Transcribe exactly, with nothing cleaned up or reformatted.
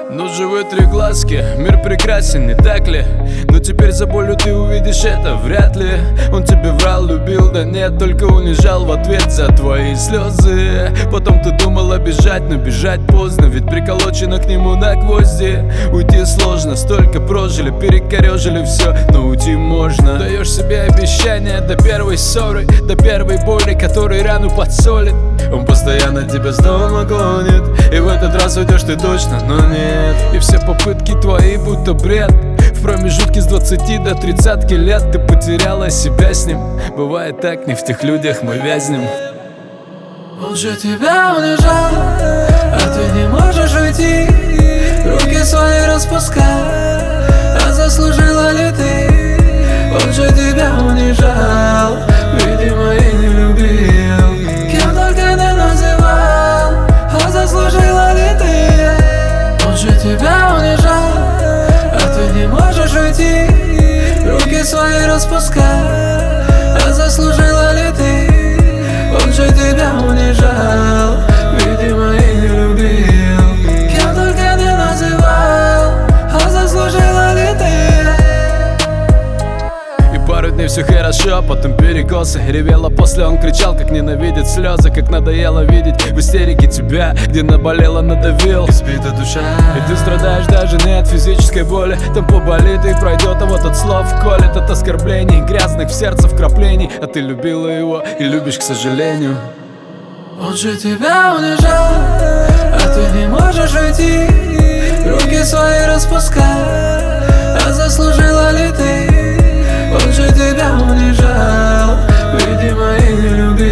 Ну живы три глазки, мир прекрасен, не так ли? Но теперь за болью ты увидишь это вряд ли. Он тебе врал, любил, да нет, только унижал в ответ за твои слезы. Потом ты думала бежать, но бежать поздно, ведь приколочено к нему на гвозди. Уйти сложно, столько прожили, перекорежили все, но уйти можно. Даешь себе обещание до первой ссоры, до первой боли, которой рану подсолит. Он постоянно тебя снова клонит, и в этот раз уйдешь ты точно, но нет. И все попытки твои будто бред. В промежутке с двадцати до тридцатки лет ты потеряла себя с ним. Бывает так, не в тех людях мы вязнем. Он же тебя унижал, а ты не можешь уйти. Руки свои распускай, а заслужила ли ты? Он же тебя унижал, видимо и не любил. Кем только не называл, а заслужила ли ты? Он же тебя унижал, а ты не можешь уйти. Руки свои распускай, а заслужила ли ты? Он же тебя унижал, видимо и не любил. Кем только не называл, а заслужила ли ты? Пару дней все хорошо, потом перекосы. Ревела после, он кричал, как ненавидит слезы. Как надоело видеть в истерике тебя, где наболело, надавил. Избита душа, и ты страдаешь даже не от физической боли. Там поболит и пройдет, а вот от слов колет. От оскорблений, грязных в сердце вкраплений. А ты любила его и любишь, к сожалению. Он же тебя унижал, а ты не можешь уйти. Руки свои распускай, а заслужила ли ты? Он же тебя унижал, видимо и не любил.